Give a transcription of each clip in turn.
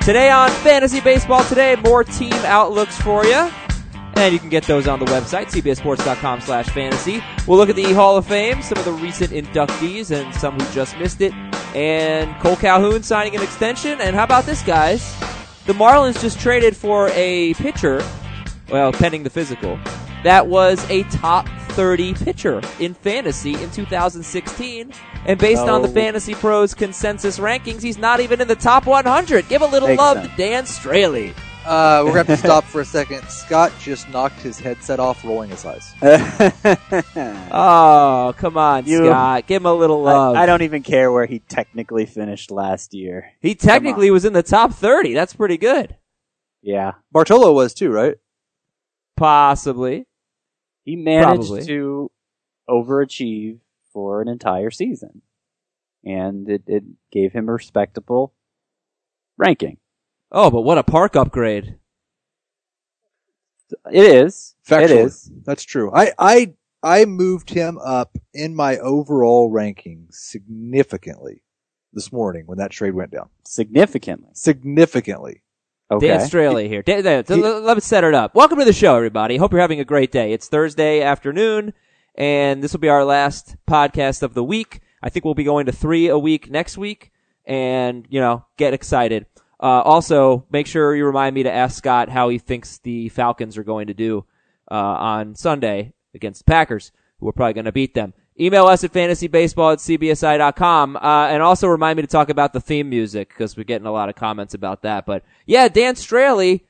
Today on Fantasy Baseball Today, more team outlooks for you. And you can get those on the website, cbssports.com/fantasy. We'll look at the Hall of Fame, some of the recent inductees and some who just missed it. And Cole Calhoun signing an extension. And how about this, guys? The Marlins just traded for a pitcher, well, pending the physical, that was a top 30 pitcher in fantasy in 2016. And based on the Fantasy Pros consensus rankings, he's not even in the top 100. Give a little love to Dan Straley. We're going to have to stop for a second. Scott just knocked his headset off, rolling his eyes. Oh, come on, Scott. Give him a little love. I don't even care where he technically finished last year. He technically was in the top 30. That's pretty good. Yeah. Bartolo was too, right? Possibly. He managed to overachieve for an entire season. And it gave him a respectable ranking. Oh, but what a park upgrade. It is. Factually. It is. That's true. I moved him up in my overall ranking significantly this morning when that trade went down. Significantly. Okay. Dan Straley here. Let me set it up. Welcome to the show, everybody. Hope you're having a great day. It's Thursday afternoon, and this will be our last podcast of the week. I think we'll be going to 3 a week next week, and, get excited. Also, make sure you remind me to ask Scott how he thinks the Falcons are going to do on Sunday against the Packers, who are probably going to beat them. Email us at fantasybaseball@cbsi.com, and also remind me to talk about the theme music, because we're getting a lot of comments about that. But yeah, Dan Straley,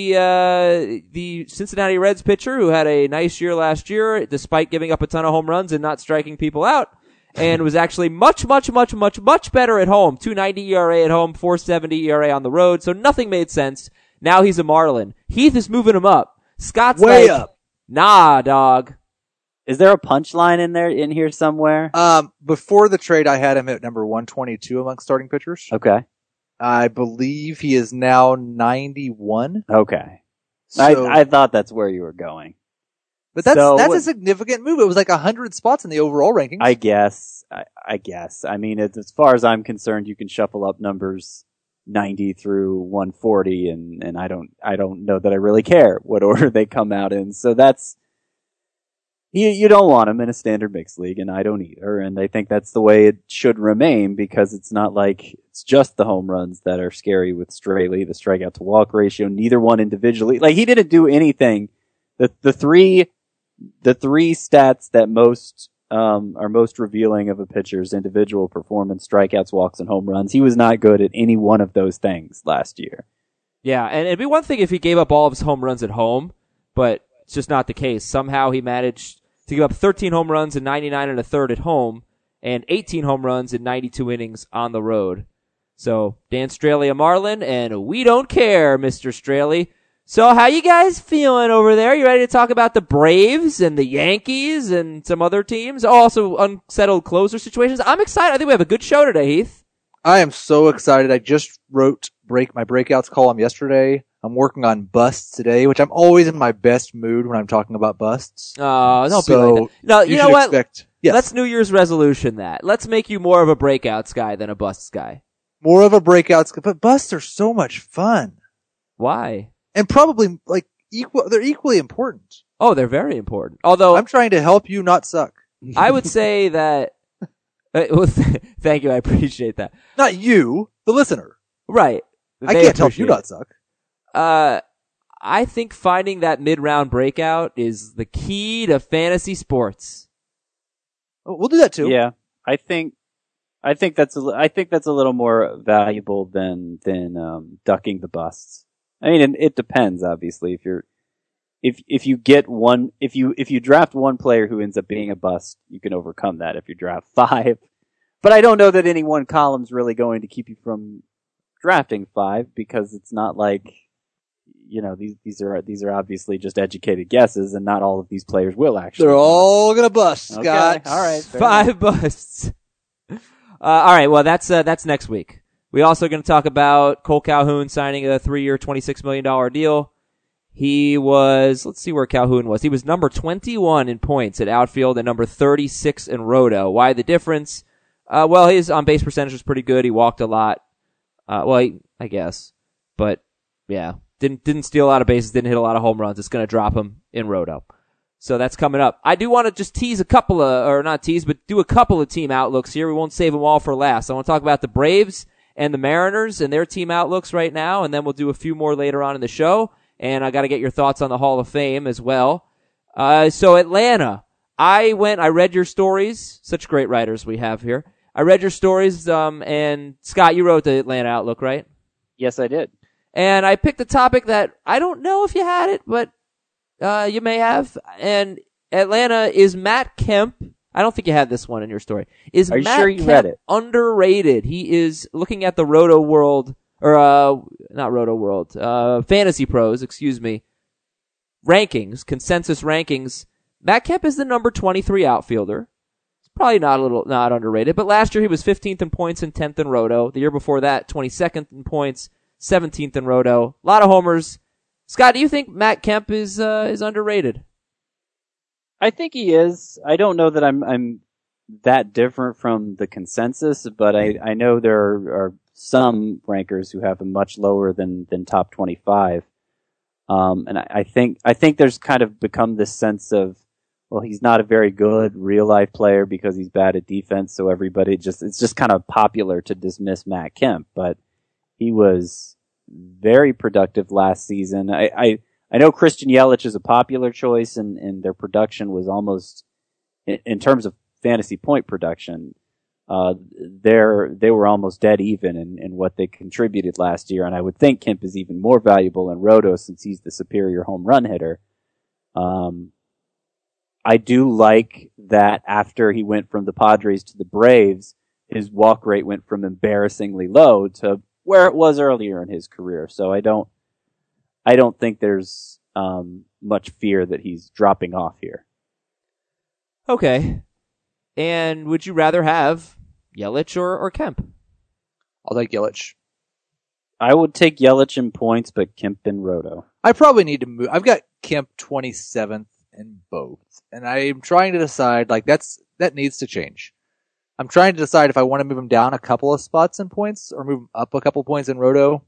the Cincinnati Reds pitcher who had a nice year last year, despite giving up a ton of home runs and not striking people out, and was actually much better at home. 2.90 ERA at home, 4.70 ERA on the road, so nothing made sense. Now he's a Marlin. Heath is moving him up. Scott's way up. Nah, dog. Is there a punchline in here somewhere? Before the trade, I had him at number 122 among starting pitchers. Okay. I believe he is now 91. Okay. So, I thought that's where you were going. But that's a significant move. It was like 100 spots in the overall rankings. I guess. I mean, as far as I'm concerned, you can shuffle up numbers 90 through 140, and I don't know that I really care what order they come out in. So that's, you don't want them in a standard mixed league, and I don't either. And I think that's the way it should remain, because it's not like it's just the home runs that are scary with Straley, the strikeout to walk ratio, neither one individually. Like, he didn't do anything. The three stats that are most revealing of a pitcher's individual performance, strikeouts, walks, and home runs, he was not good at any one of those things last year. Yeah, and it'd be one thing if he gave up all of his home runs at home, but it's just not the case. Somehow he managed to give up 13 home runs in 99 and a third at home, and 18 home runs in 92 innings on the road. So, Dan Straley a Marlin, and we don't care, Mr. Straley. So how you guys feeling over there? You ready to talk about the Braves and the Yankees and some other teams? Also unsettled closer situations. I'm excited. I think we have a good show today, Heath. I am so excited. I just wrote my breakouts column yesterday. I'm working on busts today, which I'm always in my best mood when I'm talking about busts. Oh, don't be like that. No, you know what? Yes. Let's New Year's resolution that. Let's make you more of a breakouts guy than a busts guy. More of a breakouts guy. But busts are so much fun. Why? And probably, they're equally important. Oh, they're very important. Although I'm trying to help you not suck. I would say that, thank you, I appreciate that. Not you, the listener. Right. I can't help you not suck. I think finding that mid-round breakout is the key to fantasy sports. We'll do that too. Yeah, I think that's a little more valuable than ducking the busts. I mean, it depends, obviously. If you draft one player who ends up being a bust, you can overcome that if you draft 5. But I don't know that any one column's really going to keep you from drafting 5, because it's not like, these are obviously just educated guesses, and not all of these players will actually. They're all gonna bust, Scott. Okay. All right. 5 busts. All right. Well, that's next week. We also going to talk about Cole Calhoun signing a 3-year, $26 million deal. He was, let's see where Calhoun was. He was number 21 in points at outfield and number 36 in roto. Why the difference? Well, his on-base percentage was pretty good. He walked a lot. I guess. But yeah, didn't steal a lot of bases, didn't hit a lot of home runs. It's going to drop him in Roto. So that's coming up. I do want to just tease a couple of, or not tease, but do a couple of team outlooks here. We won't save them all for last. I want to talk about the Braves and the Mariners and their team outlooks right now, and then we'll do a few more later on in the show. And I got to get your thoughts on the Hall of Fame as well. So Atlanta, I read your stories. Such great writers we have here. I read your stories, and Scott, you wrote the Atlanta Outlook, right? Yes, I did. And I picked a topic that I don't know if you had it, but you may have. And Atlanta, is Matt Kemp, I don't think you had this one in your story. Are you sure you read it? Underrated? He is looking at the Roto World, or not Roto World, Fantasy Pros, excuse me, rankings, consensus rankings. Matt Kemp is the number 23 outfielder. It's probably not underrated, but last year he was 15th in points and 10th in Roto. The year before that, 22nd in points, 17th in Roto. A lot of homers. Scott, do you think Matt Kemp is underrated? I think he is. I don't know that I'm that different from the consensus, but I know there are some rankers who have him much lower than top 25. And I think there's kind of become this sense of, well, he's not a very good real life player because he's bad at defense, so it's just kind of popular to dismiss Matt Kemp, but he was very productive last season. I know Christian Yelich is a popular choice, and their production was almost, in terms of fantasy point production, they were almost dead even in what they contributed last year, and I would think Kemp is even more valuable in Roto since he's the superior home run hitter. I do like that after he went from the Padres to the Braves, his walk rate went from embarrassingly low to where it was earlier in his career. So I don't think there's much fear that he's dropping off here. Okay. And would you rather have Yelich or Kemp? I'll take Yelich. I would take Yelich in points, but Kemp in Roto. I probably need to move. I've got Kemp 27th in both. And I'm trying to decide, that needs to change. I'm trying to decide if I want to move him down a couple of spots in points or move him up a couple points in Roto.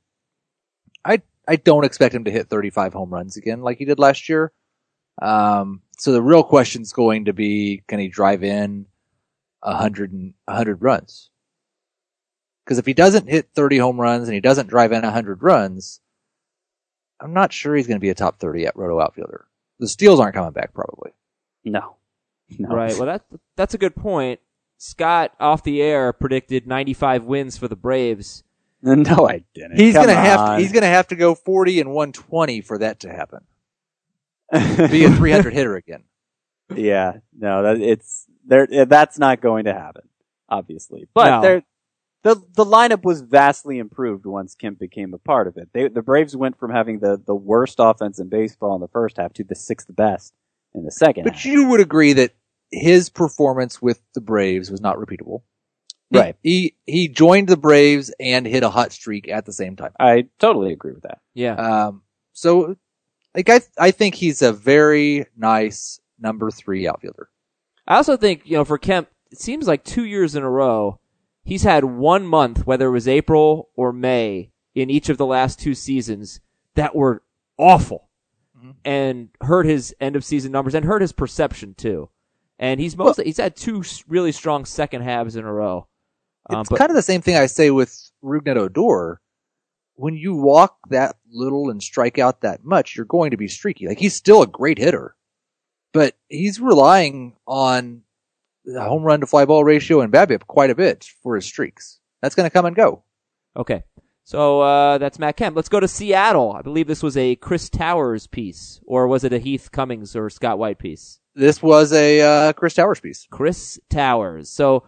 I don't expect him to hit 35 home runs again like he did last year. So the real question's going to be, can he drive in 100 runs? Because if he doesn't hit 30 home runs and he doesn't drive in 100 runs, I'm not sure he's going to be a top 30 at Roto outfielder. The steals aren't coming back probably. No. Right. Well, that's a good point. Scott, off the air, predicted 95 wins for the Braves. No, I didn't. He's going to have to go 40 and 120 for that to happen. Be a 300 hitter again. Yeah. No, that's not going to happen, obviously. But the lineup was vastly improved once Kemp became a part of it. The Braves went from having the worst offense in baseball in the first half to the sixth best in the second half. But you would agree that his performance with the Braves was not repeatable. Right. He joined the Braves and hit a hot streak at the same time. I totally agree with that. Yeah. So I think he's a very nice number 3 outfielder. I also think, for Kemp, it seems like 2 years in a row, he's had 1 month, whether it was April or May, in each of the last 2 seasons that were awful and hurt his end of season numbers and hurt his perception too. And he's had 2 really strong second halves in a row. It's kind of the same thing I say with Rougned Odor. When you walk that little and strike out that much, you're going to be streaky. He's still a great hitter, but he's relying on the home run to fly ball ratio and BABIP quite a bit for his streaks. That's going to come and go. Okay. So, that's Matt Kemp. Let's go to Seattle. I believe this was a Chris Towers piece, or was it a Heath Cummings or Scott White piece? This was a Chris Towers piece. Chris Towers. So,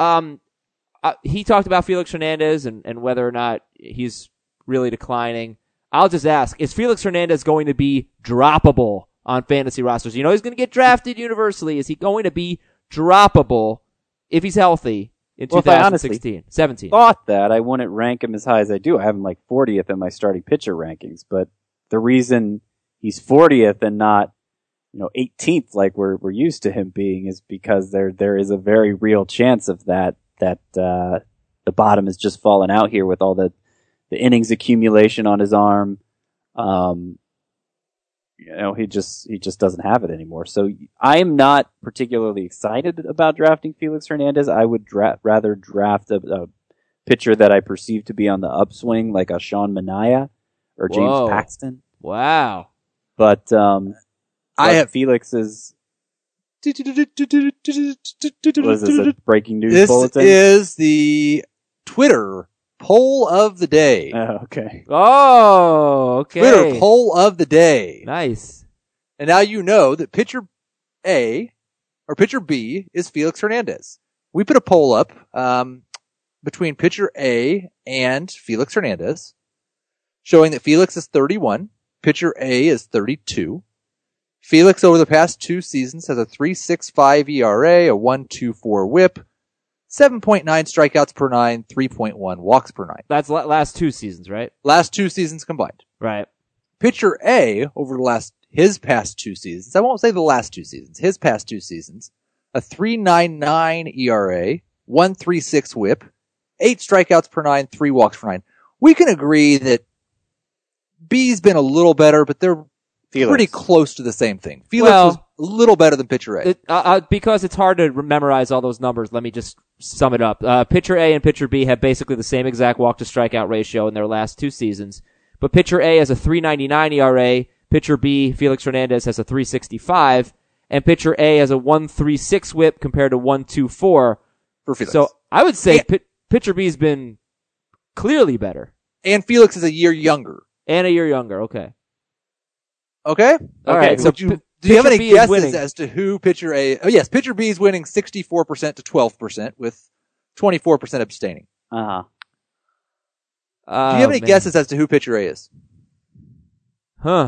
he talked about Felix Hernandez and whether or not he's really declining. I'll just ask, is Felix Hernandez going to be droppable on fantasy rosters? He's going to get drafted universally. Is he going to be droppable if he's healthy in 2016, 17? Thought that I wouldn't rank him as high as I do. I have him 40th in my starting pitcher rankings, but the reason he's 40th and not 18th like we're used to him being is because there is a very real chance of that the bottom has just fallen out here with all the innings accumulation on his arm. He just doesn't have it anymore. So I'm not particularly excited about drafting Felix Hernandez. I would rather draft a pitcher that I perceive to be on the upswing, like a Sean Manaea or James Paxton. Wow. But I have Felix's. What is this, a breaking news bulletin? This is the Twitter poll of the day. Oh, okay. Oh, okay. Twitter poll of the day. Nice. And now you know that pitcher A or pitcher B is Felix Hernandez. We put a poll up between pitcher A and Felix Hernandez, showing that Felix is 31, pitcher A is 32. Felix over the past 2 seasons has a 3.65 ERA, a 1.24 WHIP, 7.9 strikeouts per 9, 3.1 walks per 9. That's last 2 seasons, right? Last 2 seasons combined. Right. Pitcher A over his past 2 seasons, I won't say the last 2 seasons, his past 2 seasons, a 3.99 ERA, 1.36 WHIP, 8 strikeouts per 9, 3 walks per 9. We can agree that B's been a little better, but they're pretty close to the same thing. Felix was a little better than pitcher A. Because it's hard to memorize all those numbers, let me just sum it up. Pitcher A and pitcher B have basically the same exact walk to strikeout ratio in their last 2 seasons. But pitcher A has a 3.99 ERA, pitcher B, Felix Hernandez, has a 3.65, and pitcher A has a 1.36 WHIP compared to 1.24 for Felix. So I would say pitcher B's been clearly better. And Felix is a year younger. And a year younger, okay. Okay? All right. So do you have any guesses as to who pitcher A? Oh yes, pitcher B is winning 64% to 12% with 24% abstaining. Uh-huh. Do you have any guesses as to who pitcher A is? Huh.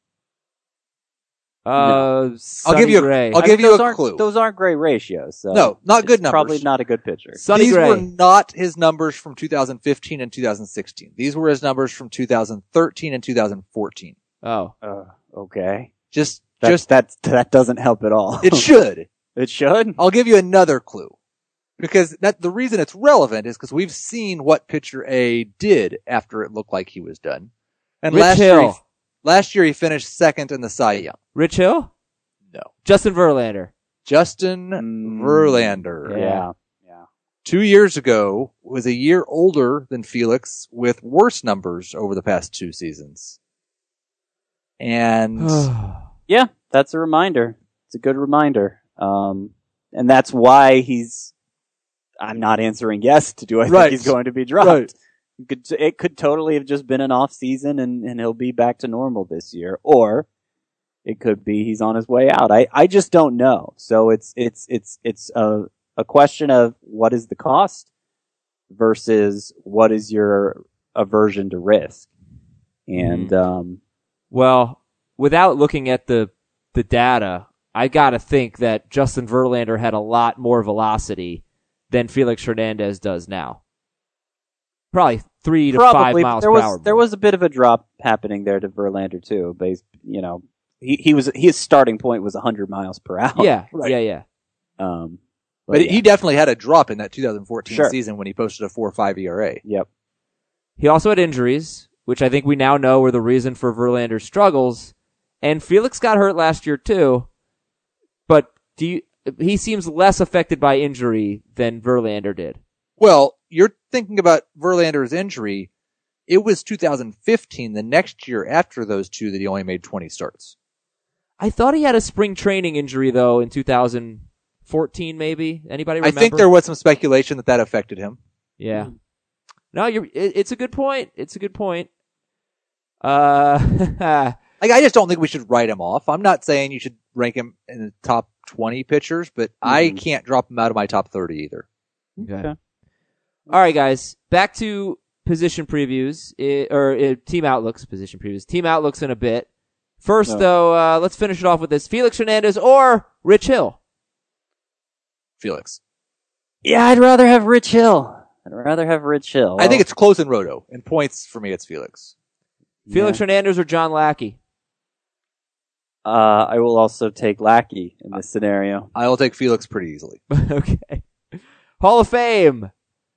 No. I'll give you a clue. Those aren't great ratios. So no, not good numbers. Probably not a good pitcher. These were not his numbers from 2015 and 2016. These were his numbers from 2013 and 2014. Oh. Okay. That doesn't help at all. It should. It should? I'll give you another clue. Because the reason it's relevant is because we've seen what pitcher A did after it looked like he was done. And last year he finished second in the Cy Young. Rich Hill? No. Justin Verlander. Justin Verlander. Yeah. 2 years ago was a year older than Felix with worse numbers over the past 2 seasons. And yeah, that's a reminder. It's a good reminder. And that's why I'm not answering yes to do I think he's going to be dropped. Right. It could totally have just been an off season and he'll be back to normal this year. Or it could be he's on his way out. I just don't know. So it's a question of what is the cost versus what is your aversion to risk. And, well, without looking at the data, I gotta think that Justin Verlander had a lot more velocity than Felix Hernandez does now. Probably 3 to 5 miles per hour. There was a bit of a drop happening there to Verlander too. But his starting point was 100 miles per hour. Yeah, right. yeah. But he definitely had a drop in that 2014 season when he posted a 4.5 ERA. Yep. He also had injuries, which I think we now know were the reason for Verlander's struggles. And Felix got hurt last year too. But he seems less affected by injury than Verlander did. Well, you're thinking about Verlander's injury. It was 2015, the next year after those 2, that he only made 20 starts. I thought he had a spring training injury, though, in 2014, maybe. Anybody remember? I think there was some speculation that affected him. Yeah. No, it's a good point. It's a good point. I just don't think we should write him off. I'm not saying you should rank him in the top 20 pitchers, but I can't drop him out of my top 30 either. Okay. All right, guys. Back to position previews, team outlooks, position previews. Team outlooks in a bit. First, though, let's finish it off with this. Felix Hernandez or Rich Hill? Felix. Yeah, I'd rather have Rich Hill. I think it's close in Roto. In points, for me, it's Felix. Felix Hernandez or John Lackey? I will also take Lackey in this scenario. I will take Felix pretty easily. Okay. Hall of Fame.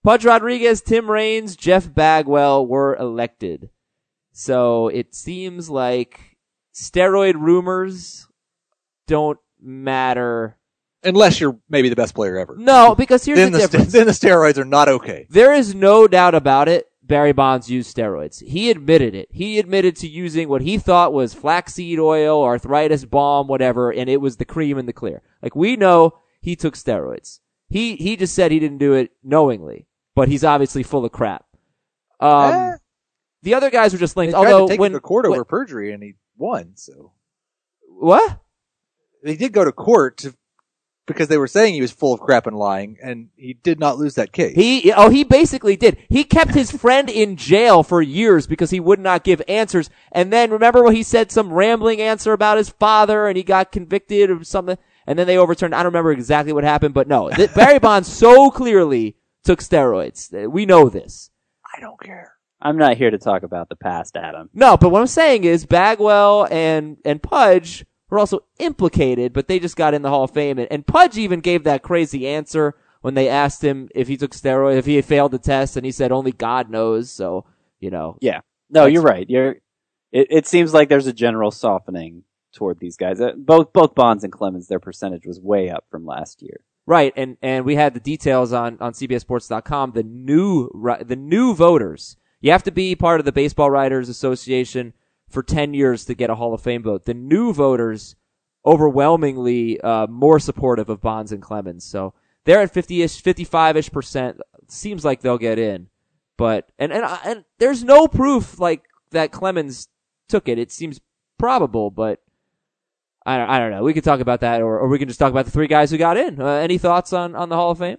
Pudge Rodriguez, Tim Raines, Jeff Bagwell were elected. So it seems like steroid rumors don't matter. Unless you're maybe the best player ever. No, because here's the difference. Then the steroids are not okay. There is no doubt about it. Barry Bonds used steroids. He admitted it. He admitted to using what he thought was flaxseed oil, arthritis balm, whatever, and it was the cream in the clear. Like, we know he took steroids. He just said he didn't do it knowingly, but he's obviously full of crap. The other guys were just linked. They tried Although to take him to court over perjury, and he won. So what? They did go to court because they were saying he was full of crap and lying, and he did not lose that case. He basically did. He kept his friend in jail for years because he would not give answers. And then remember when he said some rambling answer about his father, and he got convicted of something, and then they overturned. I don't remember exactly what happened, but no, Barry Bonds so clearly took steroids. We know this. I don't care. I'm not here to talk about the past, Adam. No, but what I'm saying is Bagwell and Pudge were also implicated, but they just got in the Hall of Fame. And Pudge even gave that crazy answer when they asked him if he took steroids, if he had failed the test, and he said only God knows. So, Yeah. No, you're right. It seems like there's a general softening toward these guys. Both Bonds and Clemens, their percentage was way up from last year. Right, and we had the details on CBSSports.com. The new voters. You have to be part of the Baseball Writers Association for 10 years to get a Hall of Fame vote. The new voters, overwhelmingly more supportive of Bonds and Clemens. So they're at 50-ish, 55-ish%. Seems like they'll get in. But, and there's no proof like that Clemens took it. It seems probable, but I don't know. We could talk about that, or we can just talk about the three guys who got in. Any thoughts on the Hall of Fame?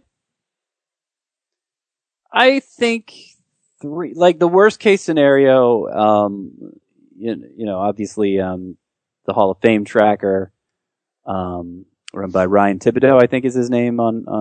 I think the worst case scenario, obviously, the Hall of Fame tracker, run by Ryan Thibodeau, I think is his name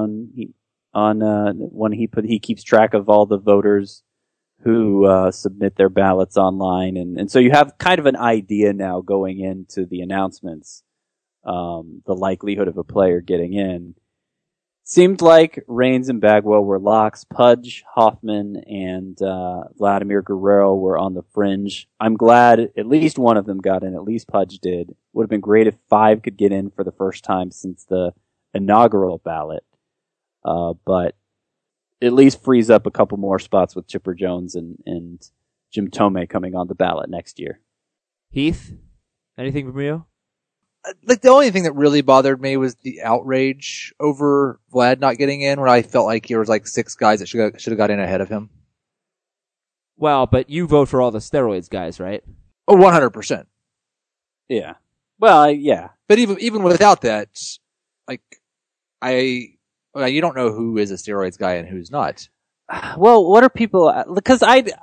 when he keeps track of all the voters who, submit their ballots online. And so you have kind of an idea now going into the announcements, the likelihood of a player getting in. Seemed like Raines and Bagwell were locks. Pudge, Hoffman, and Vladimir Guerrero were on the fringe. I'm glad at least one of them got in. At least Pudge did. Would have been great if 5 could get in for the first time since the inaugural ballot. But at least frees up a couple more spots with Chipper Jones and Jim Thome coming on the ballot next year. Heath, anything from you? Like, the only thing that really bothered me was the outrage over Vlad not getting in, where I felt like there was like 6 guys that should have got in ahead of him. Well, but you vote for all the steroids guys, right? Oh, 100%. Yeah. Well, yeah. But even without that, like, you don't know who is a steroids guy and who's not. Well, what are people? Because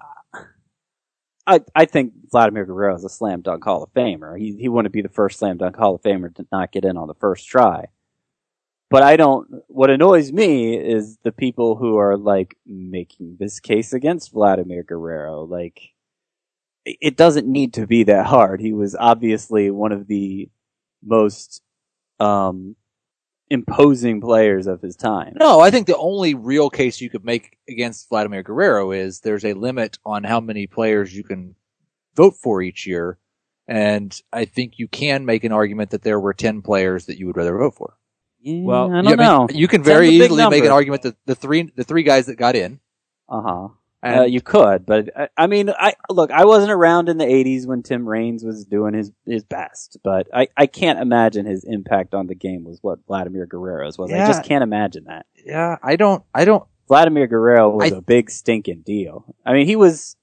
I think Vladimir Guerrero is a slam dunk Hall of Famer. He wouldn't be the first slam dunk Hall of Famer to not get in on the first try. But what annoys me is the people who are like making this case against Vladimir Guerrero. Like, it doesn't need to be that hard. He was obviously one of the most, imposing players of his time. No, I think the only real case you could make against Vladimir Guerrero is there's a limit on how many players you can vote for each year. And I think you can make an argument that there were 10 players that you would rather vote for. Yeah, well, I don't know. You can very easily make an argument that the three guys that got in. You could, but I wasn't around in the 80s when Tim Raines was doing his best, but I can't imagine his impact on the game was what Vladimir Guerrero's was. Yeah. I just can't imagine that. Yeah, I don't. Vladimir Guerrero was a big stinking deal. I mean, he was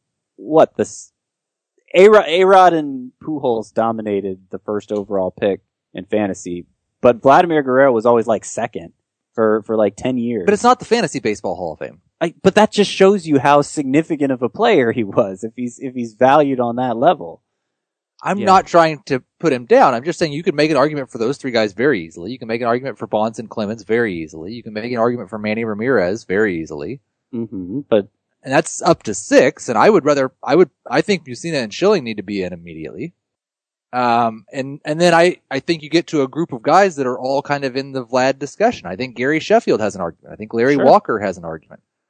A-Rod and Pujols dominated the first overall pick in fantasy, but Vladimir Guerrero was always like second for like 10 years. But it's not the Fantasy Baseball Hall of Fame. But that just shows you how significant of a player he was if he's valued on that level. I'm not trying to put him down. I'm just saying you could make an argument for those 3 guys very easily. You can make an argument for Bonds and Clemens very easily. You can make an argument for Manny Ramirez very easily. Mm-hmm. And that's up to 6. And I think Mussina and Schilling need to be in immediately. And then I think you get to a group of guys that are all kind of in the Vlad discussion. I think Gary Sheffield has an argument. I think Larry Walker has an argument.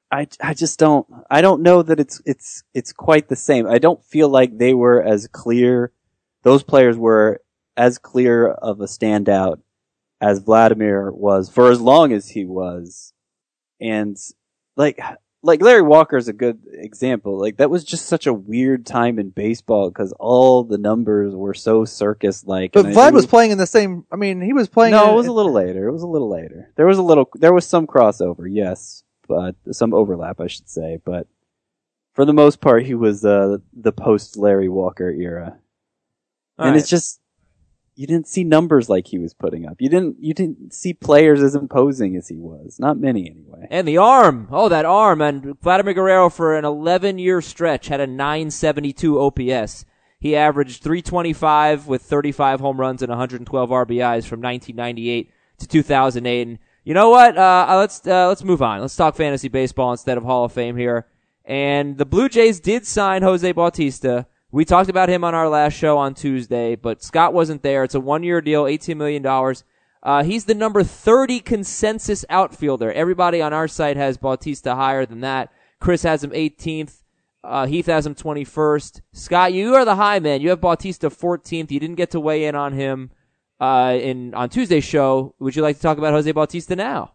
I just don't know that it's quite the same. I don't feel like they were as clear, those players were as clear of a standout as Vladimir was for as long as he was. And like Larry Walker is a good example. Like, that was just such a weird time in baseball because all the numbers were so circus-like. But Vlad was playing in the same, I mean, he was playing. No, it was a little later. It was a little later. There was some crossover, yes, but some overlap, I should say. But for the most part, he was the post Larry Walker era. And it's just, you didn't see numbers like he was putting up. You didn't see players as imposing as he was. Not many, anyway. And the arm. Oh, that arm. And Vladimir Guerrero, for an 11-year stretch, had a 972 OPS. He averaged 325 with 35 home runs and 112 RBIs from 1998 to 2008. And you know what? Let's move on. Let's talk fantasy baseball instead of Hall of Fame here. And the Blue Jays did sign Jose Bautista. We talked about him on our last show on Tuesday, but Scott wasn't there. It's a 1-year deal, $18 million. He's the number 30 consensus outfielder. Everybody on our site has Bautista higher than that. Chris has him 18th. Heath has him 21st. Scott, you are the high man. You have Bautista 14th. You didn't get to weigh in on him on Tuesday's show. Would you like to talk about Jose Bautista now?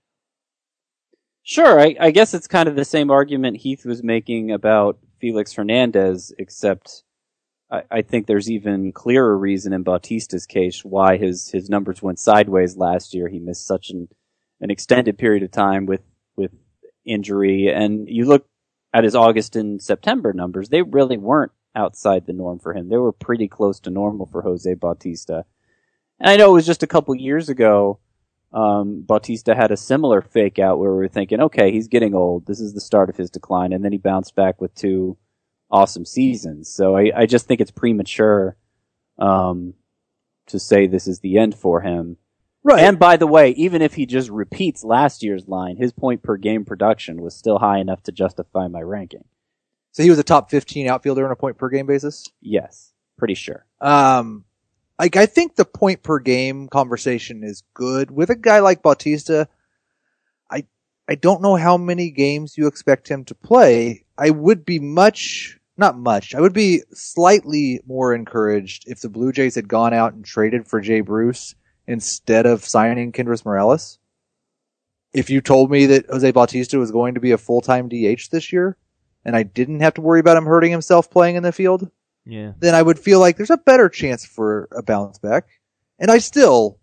Sure. I guess it's kind of the same argument Heath was making about Felix Hernandez, except I think there's even clearer reason in Bautista's case why his numbers went sideways last year. He missed such an extended period of time with injury, and you look at his August and September numbers, they really weren't outside the norm for him. They were pretty close to normal for Jose Bautista. And I know it was just a couple years ago, Bautista had a similar fake out where we were thinking, okay, he's getting old. This is the start of his decline. And then he bounced back with 2 awesome seasons. So I just think it's premature, to say this is the end for him. Right. And by the way, even if he just repeats last year's line, his point per game production was still high enough to justify my ranking. So he was a top 15 outfielder on a point per game basis? Yes. Pretty sure. I think the point per game conversation is good. With a guy like Bautista, I don't know how many games you expect him to play. I would be I would be slightly more encouraged if the Blue Jays had gone out and traded for Jay Bruce instead of signing Kendrys Morales. If you told me that Jose Bautista was going to be a full-time DH this year, and I didn't have to worry about him hurting himself playing in the field, then I would feel like there's a better chance for a bounce back. And I still,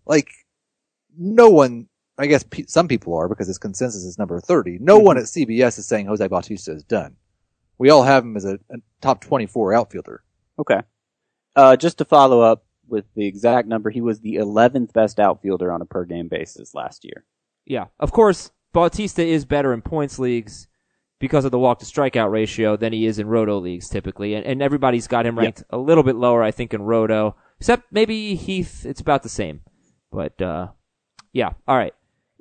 no one, I guess some people are because his consensus is number 30. No one at CBS is saying Jose Bautista is done. We all have him as a top 24 outfielder. Okay. Just to follow up with the exact number, he was the 11th best outfielder on a per game basis last year. Yeah. Of course, Bautista is better in points leagues because of the walk to strikeout ratio than he is in roto leagues typically. And everybody's got him ranked a little bit lower, I think, in roto. Except maybe Heath, it's about the same. But, yeah. All right.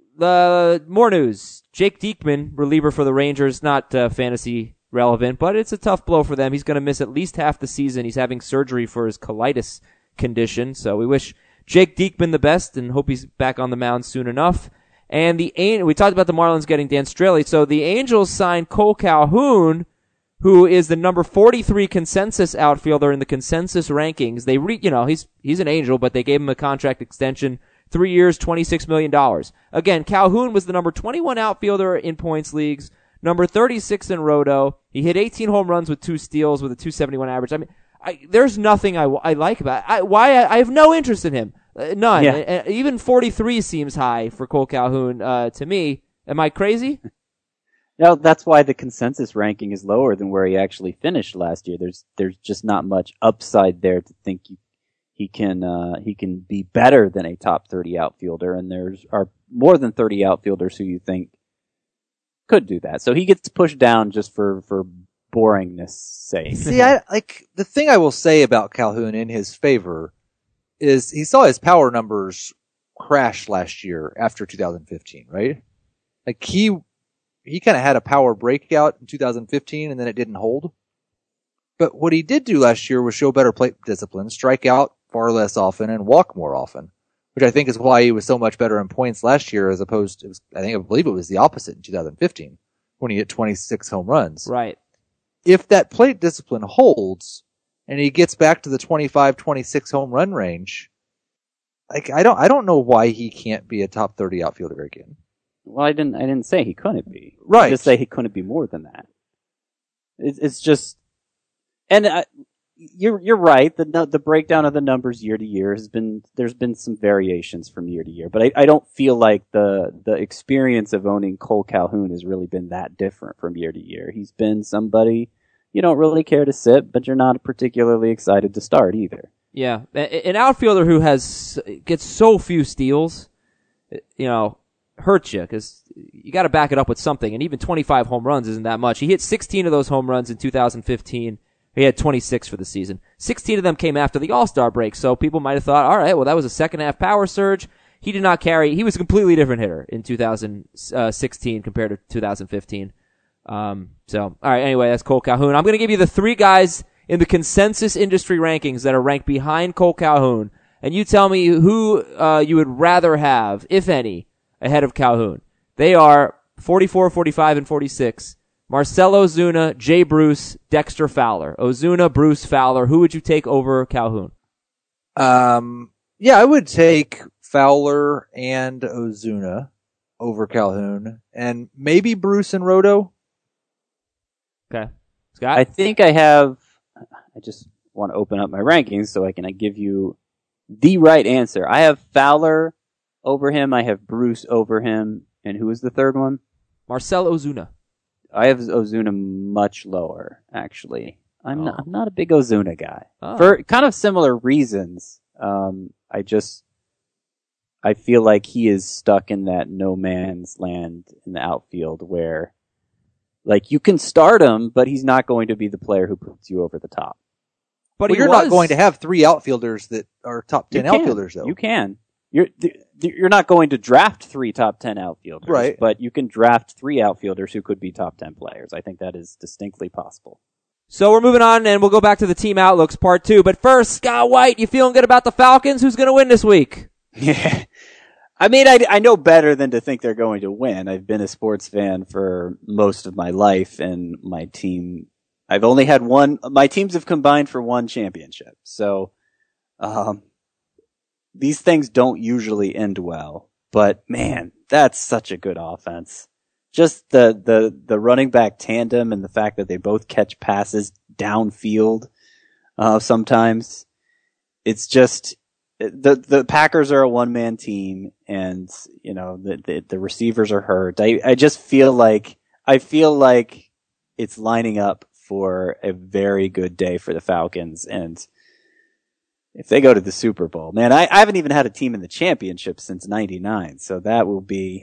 More news. Jake Diekman, reliever for the Rangers, not fantasy relevant, but it's a tough blow for them. He's going to miss at least half the season. He's having surgery for his colitis condition. So we wish Jake Diekman the best and hope he's back on the mound soon enough. And we talked about the Marlins getting Dan Straley. So the Angels signed Cole Calhoun, who is the number 43 consensus outfielder in the consensus rankings. He's an Angel, but they gave him a contract extension, 3 years, $26 million. Again, Calhoun was the number 21 outfielder in points leagues, number 36 in roto. He hit 18 home runs with 2 steals with a 271 average. I mean, there's nothing I like about it. I have no interest in him. None. Yeah. Even 43 seems high for Cole Calhoun to me. Am I crazy? No, that's why the consensus ranking is lower than where he actually finished last year. There's just not much upside there to think he can be better than a top 30 outfielder, and are more than 30 outfielders who you think could do that. So he gets pushed down just for boringness sake. See, the thing I will say about Calhoun in his favor is he saw his power numbers crash last year after 2015, right? Like he kind of had a power breakout in 2015 and then it didn't hold. But what he did do last year was show better plate discipline, strike out far less often and walk more often, which I think is why he was so much better in points last year as opposed to, I believe it was the opposite in 2015. when he hit 26 home runs. Right. If that plate discipline holds and he gets back to the 25, 26 home run range, like I don't know why he can't be a top 30 outfielder again. Well, I didn't say he couldn't be. Right. I just say he couldn't be more than that. It's just, and you're right. The breakdown of the numbers year to year there's been some variations from year to year, but I don't feel like the experience of owning Cole Calhoun has really been that different from year to year. He's been somebody you don't really care to sit, but you're not particularly excited to start either. Yeah, an outfielder who gets so few steals, hurts you because you got to back it up with something. And even 25 home runs isn't that much. He hit 16 of those home runs in 2015. He had 26 for the season. 16 of them came after the All-Star break, so people might have thought, all right, well, that was a second-half power surge. He did not carry. He was a completely different hitter in 2016 compared to 2015. All right, anyway, that's Cole Calhoun. I'm going to give you the three guys in the consensus industry rankings that are ranked behind Cole Calhoun, and you tell me who you would rather have, if any, ahead of Calhoun. They are 44, 45, and 46. Marcell Ozuna, Jay Bruce, Dexter Fowler. Ozuna, Bruce, Fowler. Who would you take over Calhoun? Yeah, I would take Fowler and Ozuna over Calhoun, and maybe Bruce and Roto. Okay. Scott? I just want to open up my rankings so I can give you the right answer. I have Fowler over him. I have Bruce over him. And who is the third one? Marcell Ozuna. I have Ozuna much lower, actually. I'm not a big Ozuna guy. Oh. For kind of similar reasons. I feel like he is stuck in that no man's land in the outfield where, like, you can start him, but he's not going to be the player who puts you over the top. But you're not going to have three outfielders that are top 10 outfielders, though. You can. You're not going to draft three top 10 outfielders, right? But you can draft three outfielders who could be top 10 players. I think that is distinctly possible. So we're moving on, and we'll go back to the team outlooks part 2. But first, Scott White, you feeling good about the Falcons? Who's going to win this week? Yeah. I mean, I know better than to think they're going to win. I've been a sports fan for most of my life, and my teams have combined for one championship. So, these things don't usually end well, but man, that's such a good offense. Just the running back tandem and the fact that they both catch passes downfield, sometimes. It's just, the Packers are a one-man team, and, the receivers are hurt. I just feel like it's lining up for a very good day for the Falcons, and if they go to the Super Bowl, man, I haven't even had a team in the championship since '99, so I will be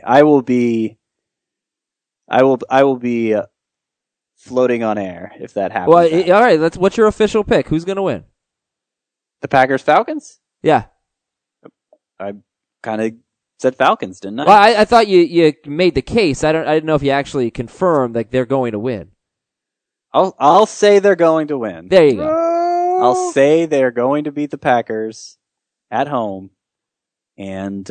floating on air if that happens. Well, all right, what's your official pick? Who's going to win? The Packers Falcons? Yeah. I kind of said Falcons, didn't I? Well, I thought you made the case. I didn't know if you actually confirmed like they're going to win. I'll say they're going to win. There you go. I'll say they're going to beat the Packers at home, and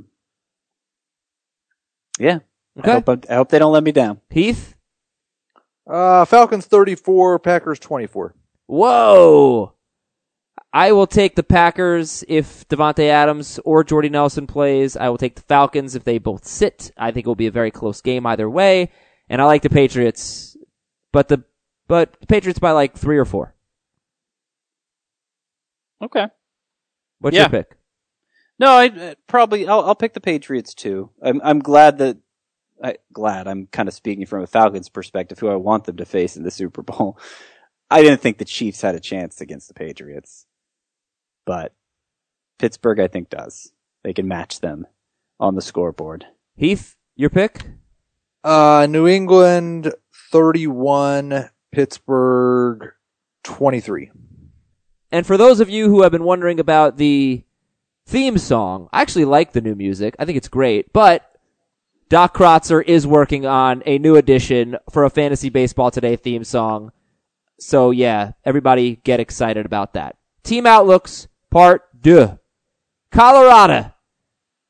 yeah. Okay. I hope they don't let me down. Heath? Falcons 34, Packers 24. Whoa! I will take the Packers if Devontae Adams or Jordy Nelson plays. I will take the Falcons if they both sit. I think it will be a very close game either way. And I like the Patriots, but the Patriots by like 3 or 4. Okay. What's your pick? No, I'll pick the Patriots too. I'm glad I'm kind of speaking from a Falcons perspective, who I want them to face in the Super Bowl. I didn't think the Chiefs had a chance against the Patriots, but Pittsburgh I think does. They can match them on the scoreboard. Heath, your pick? New England 31, Pittsburgh 23. And for those of you who have been wondering about the theme song, I actually like the new music. I think it's great, but Doc Krotzer is working on a new edition for a Fantasy Baseball Today theme song. So yeah, everybody get excited about that. Team Outlooks, Part 2. Colorado.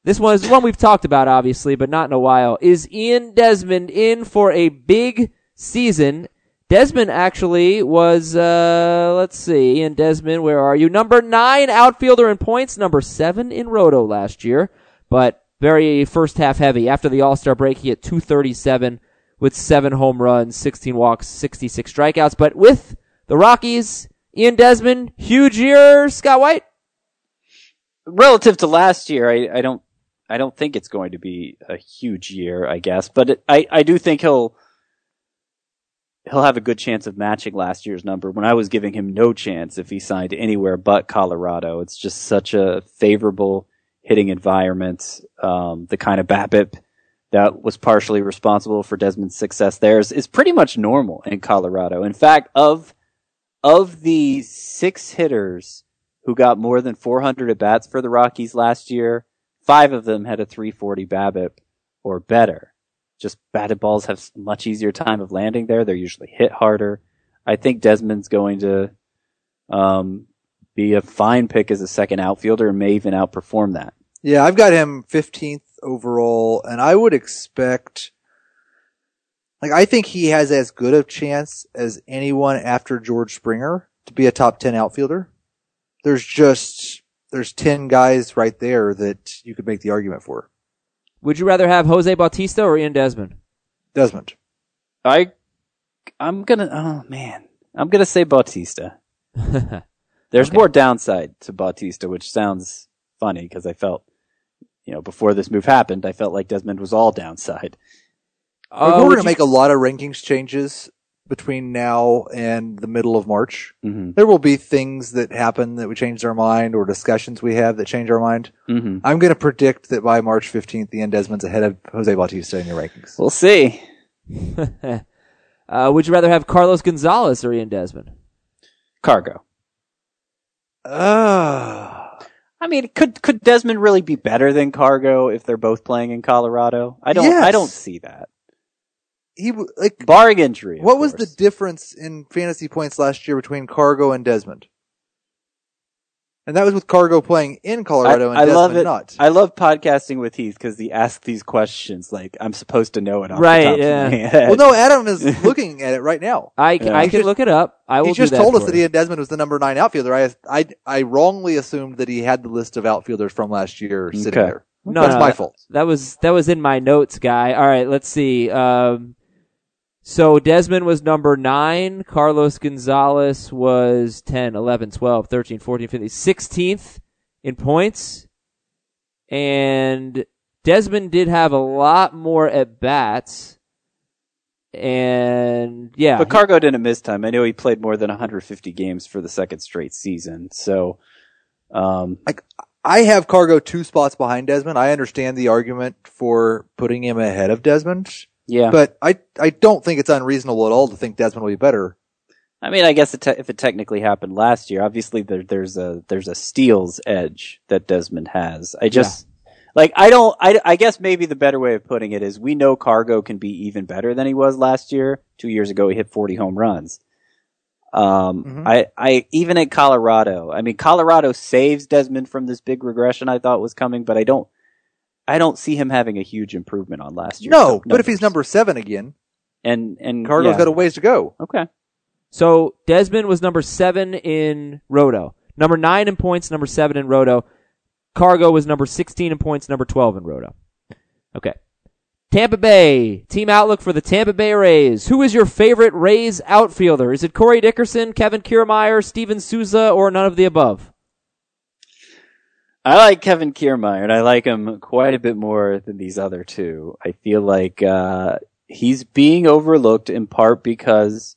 This one is one we've talked about, obviously, but not in a while. Is Ian Desmond in for a big season? Desmond actually was, let's see, Ian Desmond, where are you? Number 9 outfielder in points, number 7 in Roto last year, but very first half heavy. After the All-Star break, he hit 237 with 7 home runs, 16 walks, 66 strikeouts. But with the Rockies, Ian Desmond, huge year, Scott White? Relative to last year, I don't think it's going to be a huge year, I guess, but I do think he'll have a good chance of matching last year's number when I was giving him no chance if he signed anywhere but Colorado. It's just such a favorable hitting environment. The kind of BABIP that was partially responsible for Desmond's success there is pretty much normal in Colorado. In fact, of the 6 hitters who got more than 400 at-bats for the Rockies last year, 5 of them had a 340 BABIP or better. Just batted balls have a much easier time of landing there. They're usually hit harder. I think Desmond's going to be a fine pick as a second outfielder and may even outperform that. Yeah, I've got him 15th overall, and I would expect, I think he has as good a chance as anyone after George Springer to be a top 10 outfielder. There's 10 guys right there that you could make the argument for. Would you rather have Jose Bautista or Ian Desmond? Desmond. I'm gonna say Bautista. There's more downside to Bautista, which sounds funny because I felt, before this move happened, I felt like Desmond was all downside. We're going to make a lot of rankings changes between now and the middle of March. Mm-hmm. There will be things that happen that we change our mind or discussions we have that change our mind. Mm-hmm. I'm going to predict that by March 15th, Ian Desmond's ahead of Jose Bautista in your rankings. We'll see. Would you rather have Carlos Gonzalez or Ian Desmond? Cargo. I mean, could Desmond really be better than Cargo if they're both playing in Colorado? I don't see that. Barring injury. What was the difference in fantasy points last year between Cargo and Desmond? And that was with Cargo playing in Colorado and Desmond not. I love podcasting with Heath because he asks these questions like I'm supposed to know it off right, the top yeah. of my head. Well, no, Adam is looking at it right now. I can look it up. I will. He just do that told us for that you. Ian Desmond was the number 9 outfielder. I wrongly assumed that he had the list of outfielders from last year sitting there. No, That's my fault. That was in my notes, guy. All right, let's see. So Desmond was number 9. Carlos Gonzalez was 10, 11, 12, 13, 14, 15, 16th in points. And Desmond did have a lot more at-bats. And, yeah. But Cargo didn't miss time. I know he played more than 150 games for the second straight season. So, I have Cargo 2 spots behind Desmond. I understand the argument for putting him ahead of Desmond. yeah. But I don't think it's unreasonable at all to think Desmond will be better. I mean, I guess if it technically happened last year, obviously there's a steals edge that Desmond has. I guess maybe the better way of putting it is we know Cargo can be even better than he was last year. 2 years ago, he hit 40 home runs. I even at Colorado, I mean, Colorado saves Desmond from this big regression I thought was coming, but I don't see him having a huge improvement on last year. No, but if he's number 7 again, and Cargo's got a ways to go. Okay. So Desmond was number 7 in Roto. Number 9 in points, number 7 in Roto. Cargo was number 16 in points, number 12 in Roto. Okay. Tampa Bay. Team outlook for the Tampa Bay Rays. Who is your favorite Rays outfielder? Is it Corey Dickerson, Kevin Kiermaier, Steven Souza, or none of the above? I like Kevin Kiermaier, and I like him quite a bit more than these other two. I feel like he's being overlooked in part because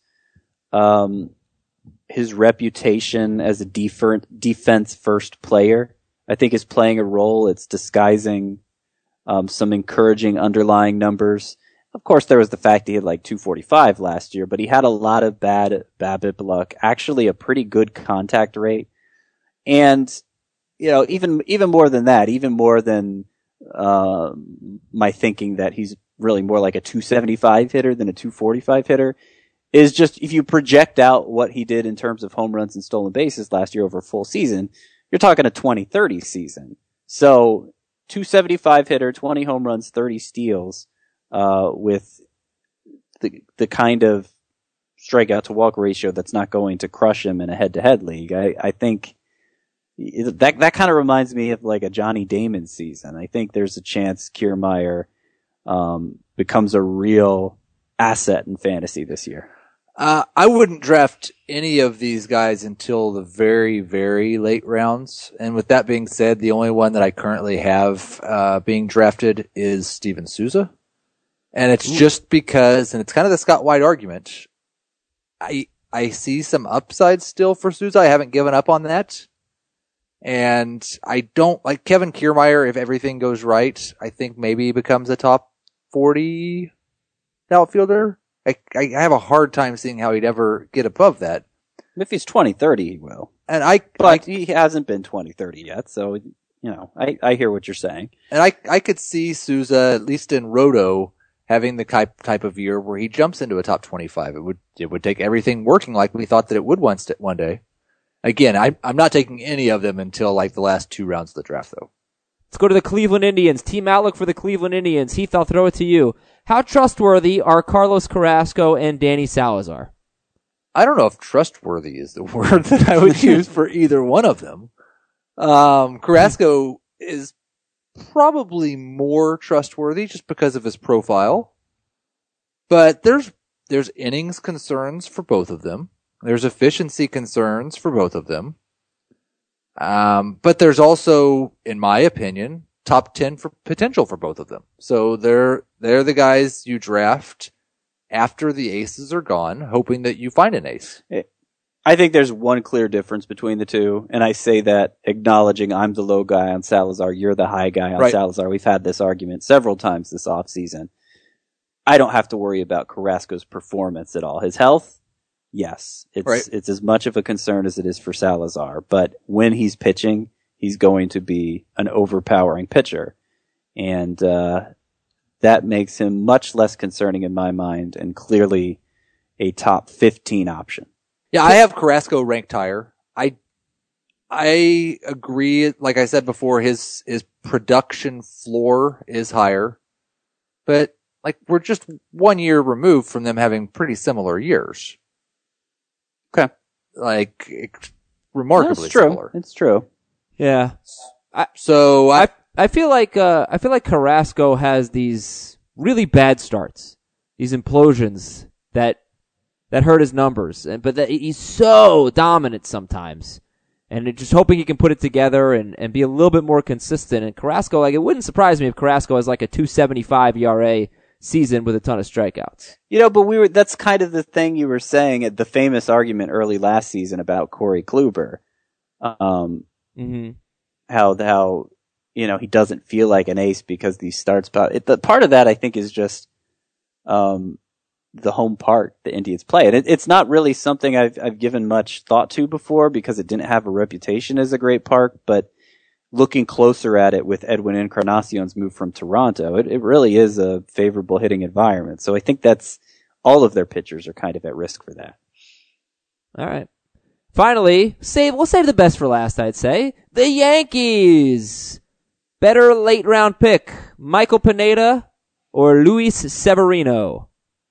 his reputation as a defense-first player, I think, is playing a role. It's disguising some encouraging underlying numbers. Of course, there was the fact he had like 245 last year, but he had a lot of bad BABIP luck, actually a pretty good contact rate. And, even more than that, even more than my thinking that he's really more like a 275 hitter than a 245 hitter, is just if you project out what he did in terms of home runs and stolen bases last year over a full season, you're talking a 20-30 season. So 275 hitter, 20 home runs, 30 steals, with the kind of strikeout to walk ratio that's not going to crush him in a head-to-head league. I think that kind of reminds me of like a Johnny Damon season. I think there's a chance Kiermaier becomes a real asset in fantasy this year. I wouldn't draft any of these guys until the very, very late rounds. And with that being said, the only one that I currently have being drafted is Steven Souza. And it's just because, and it's kind of the Scott White argument, I see some upside still for Souza. I haven't given up on that. And I don't like Kevin Kiermaier. If everything goes right, I think maybe he becomes a top 40 outfielder. I have a hard time seeing how he'd ever get above that. If he's 20-30, he will. But he hasn't been 20-30 yet, so, I hear what you're saying. And I could see Souza, at least in Roto, having the type of year where he jumps into a top 25. It would take everything working like we thought that it would one day. Again, I'm not taking any of them until like the last 2 rounds of the draft, though. Let's go to the Cleveland Indians. Team outlook for the Cleveland Indians. Heath, I'll throw it to you. How trustworthy are Carlos Carrasco and Danny Salazar? I don't know if trustworthy is the word that I would use for either one of them. Carrasco is probably more trustworthy just because of his profile. But there's innings concerns for both of them. There's efficiency concerns for both of them. But there's also, in my opinion, top 10 for potential for both of them. So they're the guys you draft after the aces are gone, hoping that you find an ace. I think there's one clear difference between the two, and I say that acknowledging I'm the low guy on Salazar, you're the high guy on Salazar. We've had this argument several times this offseason. I don't have to worry about Carrasco's performance at all. His health, yes, it's as much of a concern as it is for Salazar, but when he's pitching, he's going to be an overpowering pitcher. And that makes him much less concerning in my mind and clearly a top 15 option. Yeah, I have Carrasco ranked higher. I agree. Like I said before, his production floor is higher, but like we're just 1 year removed from them having pretty similar years. Okay. Like remarkably similar. It's true. Yeah. I feel like Carrasco has these really bad starts, these implosions that hurt his numbers, but that he's so dominant sometimes, and just hoping he can put it together and be a little bit more consistent. And Carrasco, like, it wouldn't surprise me if Carrasco has like a 2.75 ERA season with a ton of strikeouts. But that's kind of the thing you were saying at the famous argument early last season about Corey Kluber. How he doesn't feel like an ace because these starts. The part of that I think is just the home park the Indians play, and it's not really something I've given much thought to before because it didn't have a reputation as a great park. But looking closer at it with Edwin Encarnacion's move from Toronto, it really is a favorable hitting environment. So I think that's all of their pitchers are kind of at risk for that. All right. Finally, we'll save the best for last, I'd say. The Yankees. Better late round pick, Michael Pineda or Luis Severino?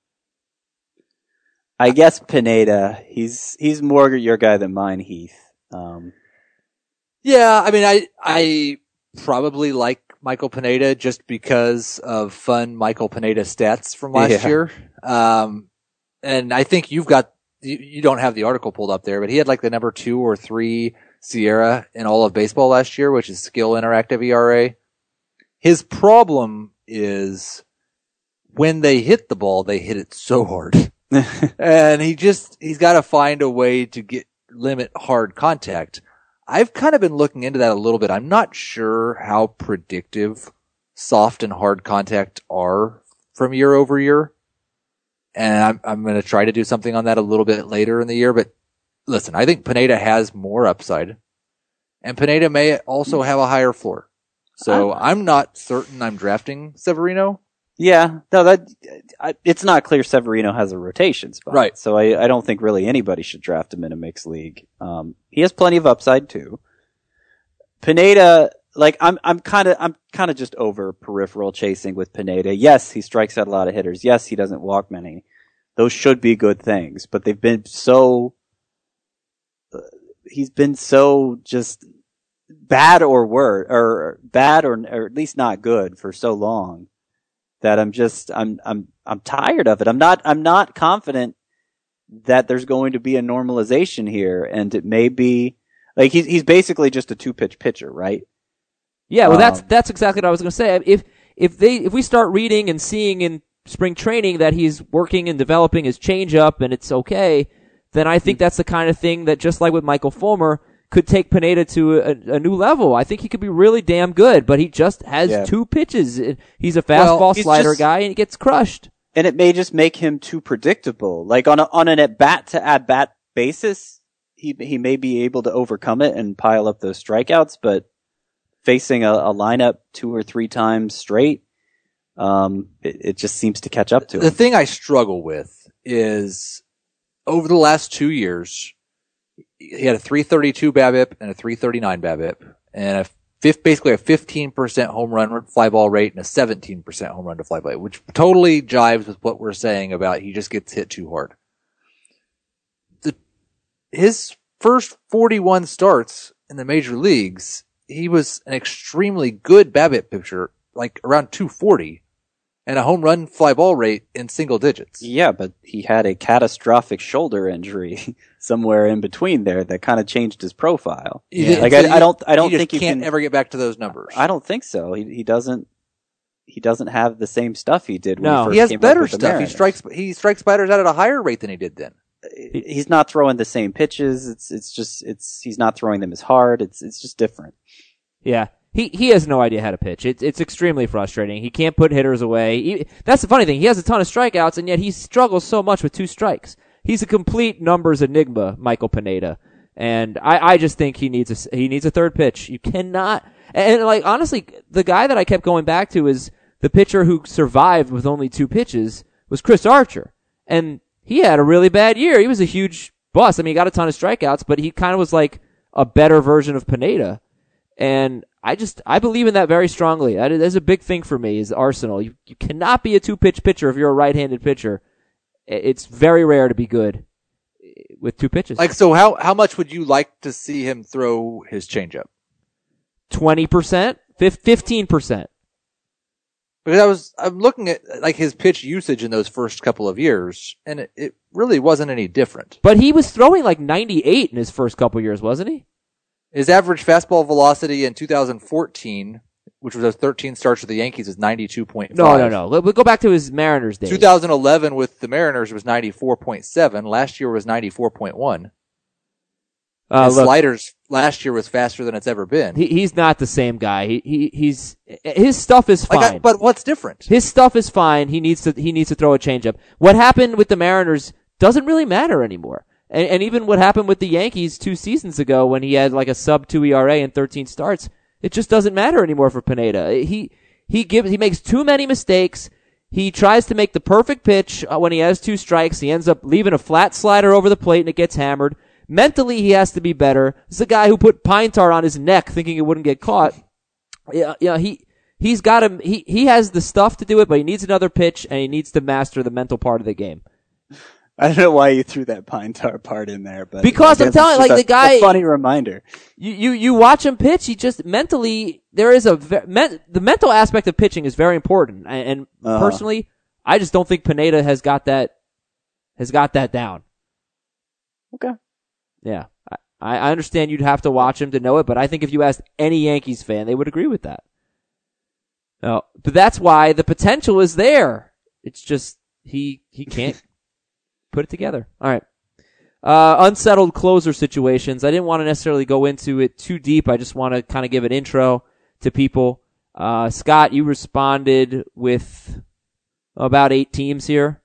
I guess Pineda. He's more your guy than mine, Heath. Yeah, I mean, I probably like Michael Pineda just because of fun Michael Pineda stats from last year. And I think you don't have the article pulled up there, but he had like the number 2 or 3 Sierra in all of baseball last year, which is skill interactive ERA. His problem is when they hit the ball, they hit it so hard. And he's got to find a way to limit hard contact. I've kind of been looking into that a little bit. I'm not sure how predictive soft and hard contact are from year over year. And I'm going to try to do something on that a little bit later in the year. But listen, I think Pineda has more upside. And Pineda may also have a higher floor. So I'm not certain I'm drafting Severino. Yeah, no, it's not clear Severino has a rotation spot. Right. So I don't think really anybody should draft him in a mixed league. He has plenty of upside too. Pineda, like I'm kind of just over peripheral chasing with Pineda. Yes, he strikes out a lot of hitters. Yes, he doesn't walk many. Those should be good things, but they've been so. He's been so just bad or worse, or bad or at least not good for so long that I'm tired of it. I'm not confident that there's going to be a normalization here, and it may be like he's basically just a 2-pitch pitcher, right? Yeah, well, that's exactly what I was going to say. If we start reading and seeing in spring training that he's working and developing his changeup and it's okay, then I think that's the kind of thing that, just like with Michael Fulmer, could take Pineda to a new level. I think he could be really damn good, but he just has 2 pitches. He's a fastball slider guy, and he gets crushed. And it may just make him too predictable. Like on an at-bat to at-bat basis, he may be able to overcome it and pile up those strikeouts, but facing a lineup 2 or 3 times straight, it just seems to catch up to him. The thing I struggle with is over the last 2 years, he had a 332 BABIP and a 339 BABIP, and basically a 15% home run fly ball rate and a 17% home run to fly ball rate, which totally jives with what we're saying about he just gets hit too hard. His first 41 starts in the major leagues, he was an extremely good BABIP pitcher, like around 240. And a home run fly ball rate in single digits. Yeah, but he had a catastrophic shoulder injury somewhere in between there that kind of changed his profile. Yeah. Like so I don't think he you can't can ever get back to those numbers. I don't think so. He doesn't have the same stuff he did when he first he has came better up with the stuff. Mariners. He strikes batters out at a higher rate than he did then. He's not throwing the same pitches. He's not throwing them as hard. It's just different. Yeah. He has no idea how to pitch. It's extremely frustrating. He can't put hitters away. That's the funny thing. He has a ton of strikeouts, and yet he struggles so much with 2 strikes. He's a complete numbers enigma, Michael Pineda. And I just think he needs a third pitch. You cannot, and like, honestly, the guy that I kept going back to is the pitcher who survived with only 2 pitches was Chris Archer. And he had a really bad year. He was a huge bust. I mean, he got a ton of strikeouts, but he kind of was like a better version of Pineda. And I believe in that very strongly. That is a big thing for me, is Arsenal. You cannot be a 2-pitch pitcher if you're a right-handed pitcher. It's very rare to be good with 2 pitches. Like, so how much would you like to see him throw his changeup? 20%? 15%. Because I'm looking at like his pitch usage in those first couple of years, and it really wasn't any different. But he was throwing like 98 in his first couple years, wasn't he? His average fastball velocity in 2014, which was those 13 starts with the Yankees, is 92.5. No. We'll go back to his Mariners days. 2011 with the Mariners was 94.7. Last year was 94.1. Sliders last year was faster than it's ever been. He's not the same guy. His stuff is fine. But what's different? His stuff is fine. He needs to throw a changeup. What happened with the Mariners doesn't really matter anymore. And even what happened with the Yankees 2 seasons ago when he had like a sub-2 ERA and 13 starts, it just doesn't matter anymore for Pineda. He makes too many mistakes. He tries to make the perfect pitch when he has 2 strikes. He ends up leaving a flat slider over the plate and it gets hammered. Mentally, he has to be better. This is a guy who put pine tar on his neck thinking it wouldn't get caught. Yeah, he's got him. He has the stuff to do it, but he needs another pitch and he needs to master the mental part of the game. I don't know why you threw that pine tar part in there, but because I'm telling you, like, the guy, a funny reminder. You watch him pitch. He just mentally, there is the mental aspect of pitching is very important. And personally, I just don't think Pineda has got that down. Okay. Yeah, I understand you'd have to watch him to know it, but I think if you asked any Yankees fan, they would agree with that. No, but that's why the potential is there. It's just he can't put it together. All right. Unsettled closer situations. I didn't want to necessarily go into it too deep. I just want to kind of give an intro to people. Scott, you responded with about 8 teams here.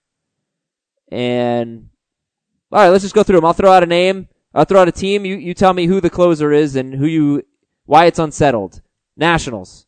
And all right, let's just go through them. I'll throw out a name. I'll throw out a team. You tell me who the closer is and why it's unsettled. Nationals.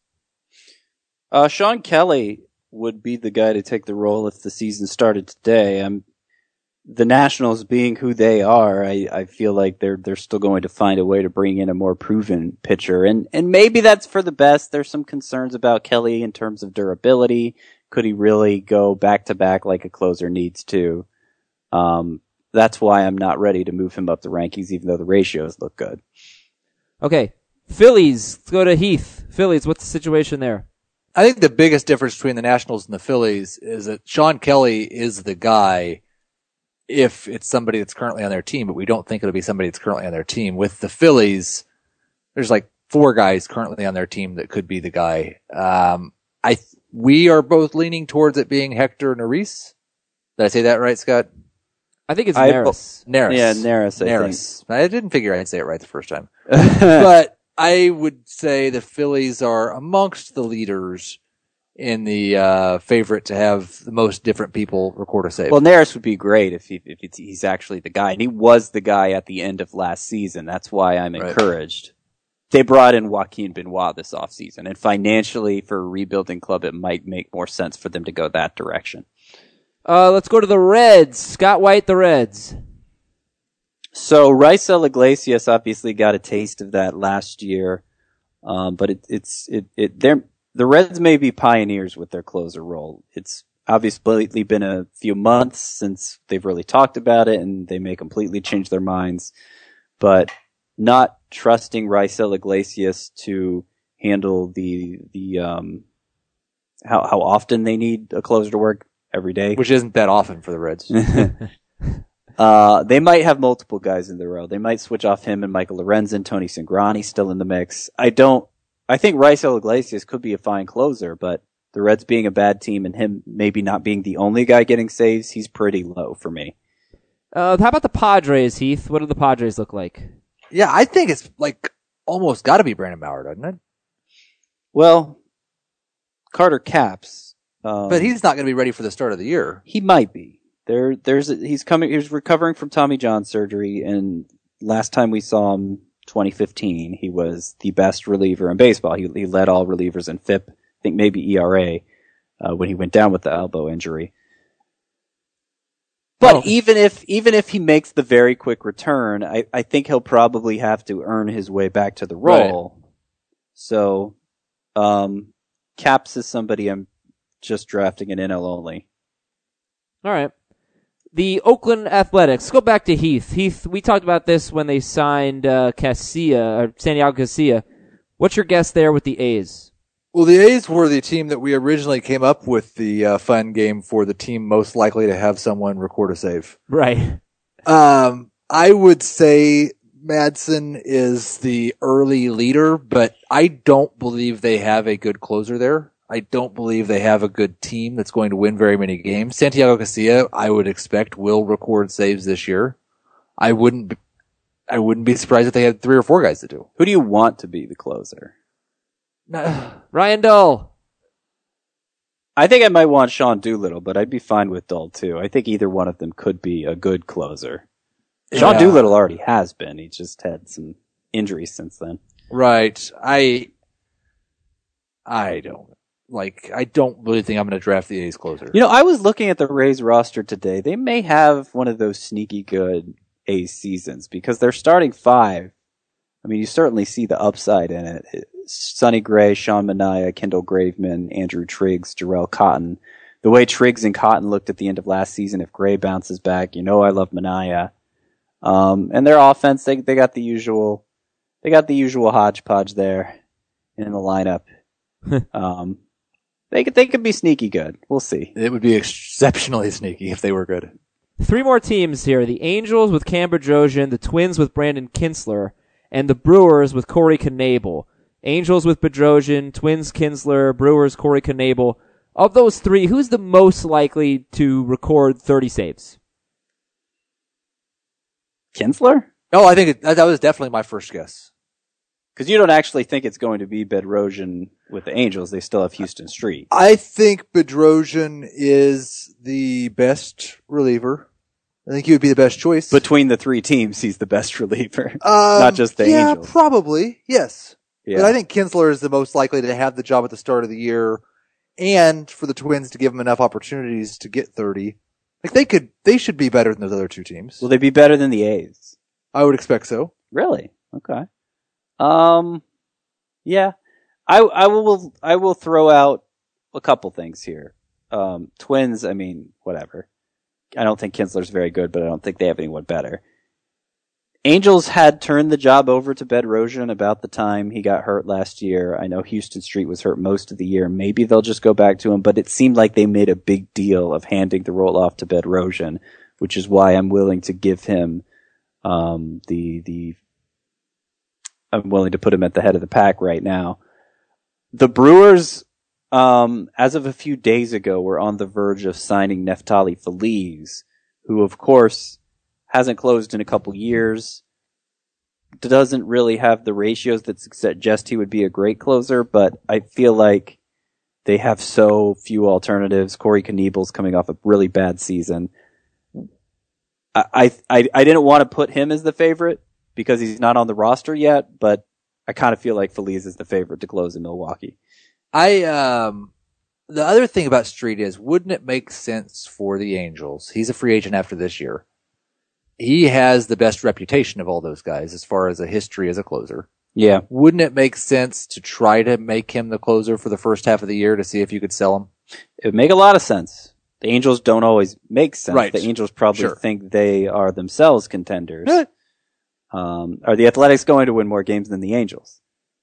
Sean Kelly would be the guy to take the role if the season started today. the Nationals being who they are, I feel like they're still going to find a way to bring in a more proven pitcher. And maybe that's for the best. There's some concerns about Kelly in terms of durability. Could he really go back to back like a closer needs to? That's why I'm not ready to move him up the rankings, even though the ratios look good. Okay. Phillies. Let's go to Heath. Phillies, what's the situation there? I think the biggest difference between the Nationals and the Phillies is that Sean Kelly is the guy if it's somebody that's currently on their team, but we don't think it'll be somebody that's currently on their team. With the Phillies, there's like 4 guys currently on their team that could be the guy. We are both leaning towards it being Hector Neris. Did I say that right, Scott? I think it's Neris. Neris. Yeah, Neris, I Neris. I didn't figure I'd say it right the first time. But I would say the Phillies are amongst the leaders in the favorite to have the most different people record a save. Well, Neris would be great if he's actually the guy. And he was the guy at the end of last season. That's why I'm encouraged. They brought in Joaquin Benoit this offseason. And financially, for a rebuilding club, it might make more sense for them to go that direction. Let's go to the Reds. Scott White, the Reds. So Raisel Iglesias obviously got a taste of that last year. But the Reds may be pioneers with their closer role. It's obviously been a few months since they've really talked about it, and they may completely change their minds. But not trusting Raisel Iglesias to handle the how often they need a closer to work every day, which isn't that often for the Reds. They might have multiple guys in the row. They might switch off him and Michael Lorenzen. Tony Cingrani still in the mix. I think Raisel Iglesias could be a fine closer, but the Reds being a bad team and him maybe not being the only guy getting saves, he's pretty low for me. How about the Padres, Heath? What do the Padres look like? Yeah, I think it's like almost got to be Brandon Bauer, doesn't it? Well, Carter Capps. But he's not going to be ready for the start of the year. He might be. He's recovering from Tommy John surgery, and last time we saw him, 2015, he was the best reliever in baseball. He led all relievers in FIP, I think maybe ERA, when he went down with the elbow injury. But even if he makes the very quick return, I think he'll probably have to earn his way back to the role. Right. So, Capps is somebody I'm just drafting an NL only. All right. The Oakland Athletics. Let's go back to Heath. Heath, we talked about this when they signed Santiago Casilla. What's your guess there with the A's? Well, the A's were the team that we originally came up with the fun game for the team most likely to have someone record a save. Right. I would say Madsen is the early leader, but I don't believe they have a good closer there. I don't believe they have a good team that's going to win very many games. Santiago Casilla, I would expect, will record saves this year. I wouldn't be surprised if they had 3 or 4 guys to do. Who do you want to be the closer? Ryan Dull. I think I might want Sean Doolittle, but I'd be fine with Dull too. I think either one of them could be a good closer. Yeah. Sean Doolittle already has been. He just had some injuries since then. Right. I don't really think I'm going to draft the A's closer. You know, I was looking at the Rays roster today. They may have one of those sneaky good A's seasons because they're starting 5. I mean, you certainly see the upside in it. Sonny Gray, Sean Manaea, Kendall Graveman, Andrew Triggs, Jarrell Cotton. The way Triggs and Cotton looked at the end of last season, if Gray bounces back, you know I love Manaea. And their offense, they got the usual hodgepodge there in the lineup. They could be sneaky good. We'll see. It would be exceptionally sneaky if they were good. 3 more teams here. The Angels with Cam Bedrosian, the Twins with Brandon Kinsler, and the Brewers with Corey Knebel. Angels with Bedrosian, Twins Kinsler, Brewers Corey Knebel. Of those 3, who's the most likely to record 30 saves? Kinsler? Oh, I think that was definitely my first guess. Because you don't actually think it's going to be Bedrosian with the Angels. They still have Houston Street. I think Bedrosian is the best reliever. I think he would be the best choice. Between the 3 teams, he's the best reliever. Not just the Angels. Yeah, probably. Yes. Yeah. But I think Kinsler is the most likely to have the job at the start of the year and for the Twins to give him enough opportunities to get 30. Like they should be better than those other two teams. Will they be better than the A's? I would expect so. Really? Okay. Yeah. I will throw out a couple things here. Twins, I mean, whatever. I don't think Kinsler's very good, but I don't think they have anyone better. Angels had turned the job over to Bedrosian about the time he got hurt last year. I know Houston Street was hurt most of the year. Maybe they'll just go back to him, but it seemed like they made a big deal of handing the role off to Bedrosian, which is why I'm willing to give him I'm willing to put him at the head of the pack right now. The Brewers, as of a few days ago, were on the verge of signing Neftali Feliz, who, of course, hasn't closed in a couple years, doesn't really have the ratios that suggest he would be a great closer, but I feel like they have so few alternatives. Corey Knievel's coming off a really bad season. I didn't want to put him as the favorite because he's not on the roster yet, but I kind of feel like Feliz is the favorite to close in Milwaukee. The other thing about Street is, wouldn't it make sense for the Angels? He's a free agent after this year. He has the best reputation of all those guys as far as a history as a closer. Yeah. Wouldn't it make sense to try to make him the closer for the first half of the year to see if you could sell him? It would make a lot of sense. The Angels don't always make sense. Right. The Angels probably Sure. think they are themselves contenders. Are the Athletics going to win more games than the Angels?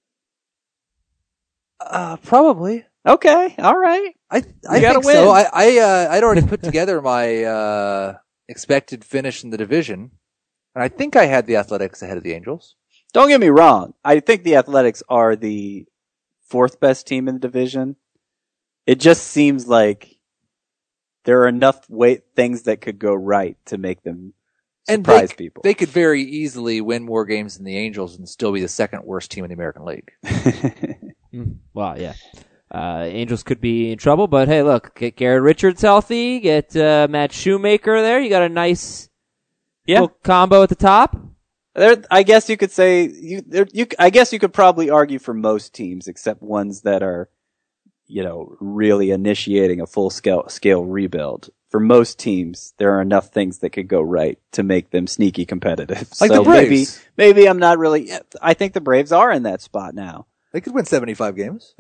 Probably. Okay. All right. I gotta think so. win. I'd already put together my expected finish in the division, and I think I had the Athletics ahead of the Angels. Don't get me wrong. I think the Athletics are the fourth best team in the division. It just seems like there are enough things that could go right to make them surprise people. They could very easily win more games than the Angels and still be the second worst team in the American League. Well, yeah. Angels could be in trouble, but hey, look, get Garrett Richards healthy, get Matt Shoemaker there. You got a nice little combo at the top. I guess you could say I guess you could probably argue for most teams, except ones that are, really initiating a full scale rebuild. For most teams, there are enough things that could go right to make them sneaky competitive. Like so the Braves. Maybe I'm not really. I think the Braves are in that spot now. They could win 75 games.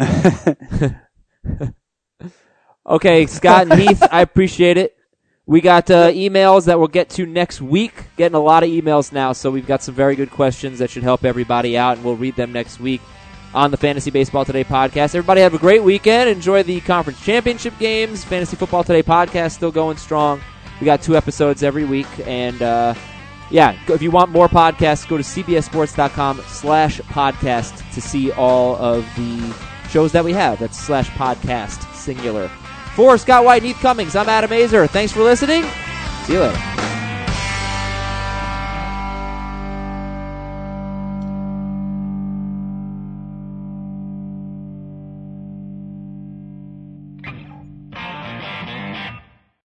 Okay, Scott and Heath, I appreciate it. We got emails that we'll get to next week. Getting a lot of emails now, so we've got some very good questions that should help everybody out, and we'll read them next week on the Fantasy Baseball Today podcast. Everybody have a great weekend. Enjoy the conference championship games. Fantasy Football Today podcast still going strong. We got 2 episodes every week, and if you want more podcasts, go to cbsports.com/podcast to see all of the shows that we have. That's /podcast, singular. For Scott White and Heath Cummings, I'm Adam Azer. Thanks for listening. See you later.